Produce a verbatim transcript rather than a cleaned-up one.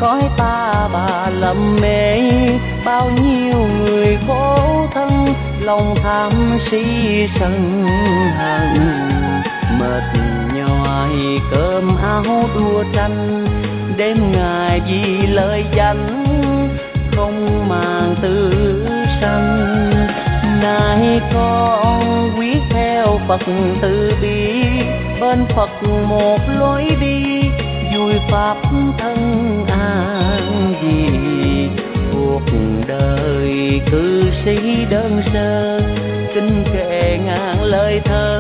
cõi ta bà lầm mê. Bao nhiêu người khổ thân lòng tham si sân hận, mệt nhòi cơm áo đua tranh, đêm ngày vì lời danh không màng tư sanh. Nay con quyết theo Phật từ bi, bên Phật một lối đi, vui pháp thân an vì cuộc đời cư sĩ đơn sơ, kinh kệ ngàn lời thơ